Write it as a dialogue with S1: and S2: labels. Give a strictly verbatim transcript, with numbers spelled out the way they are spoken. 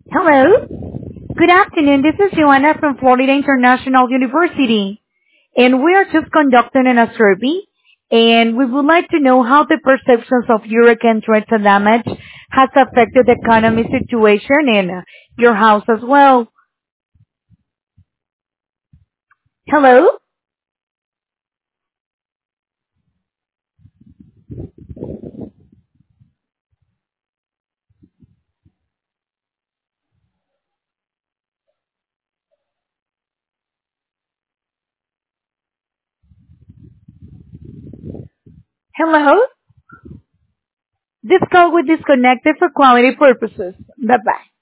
S1: Hello. Good afternoon. This is Joanna from Florida International University, and we are just conducting an survey, and we would like to know how the perceptions of hurricane threats and damage has affected the economy situation in uh, your house as well. Hello? Hello? This call will disconnected for quality purposes. Bye-bye.